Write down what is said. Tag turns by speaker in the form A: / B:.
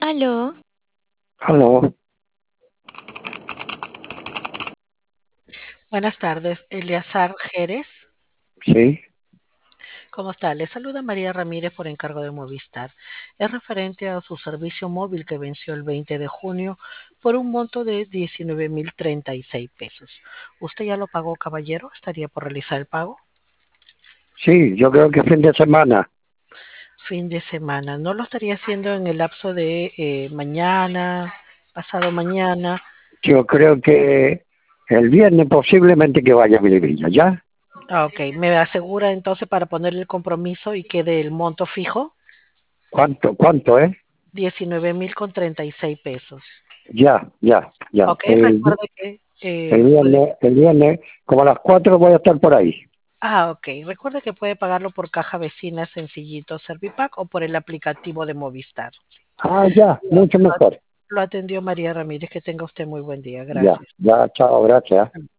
A: Aló,
B: Aló,
C: Buenas tardes, Eleazar Jerez.
B: sí,
C: ¿Cómo está? Le saluda María Ramírez por encargo de Movistar. Es referente a su servicio móvil que venció el 20 de junio por un monto de 19.036 pesos. ¿Usted ya lo pagó, caballero? ¿Estaría por realizar el pago?
B: sí, yo creo que fin de semana.
C: Fin de semana. ¿No lo estaría haciendo en el lapso de mañana, pasado mañana?
B: Yo creo que el viernes posiblemente que vaya a Villavilla, ¿ya?
C: Ah, ok. ¿Me asegura entonces para ponerle el compromiso y quede el monto fijo?
B: ¿Cuánto es?
C: 19.036 pesos.
B: Ya.
C: Ok, recuerde que
B: El viernes, como a las 4 voy a estar por ahí.
C: ok. Recuerde que puede pagarlo por caja vecina sencillito Servipack o por el aplicativo de Movistar.
B: Ah, ya,
C: Lo,
B: mucho mejor.
C: lo atendió María Ramírez. Que tenga usted muy buen día.
B: Ya,
C: Gracias.
B: chao, gracias.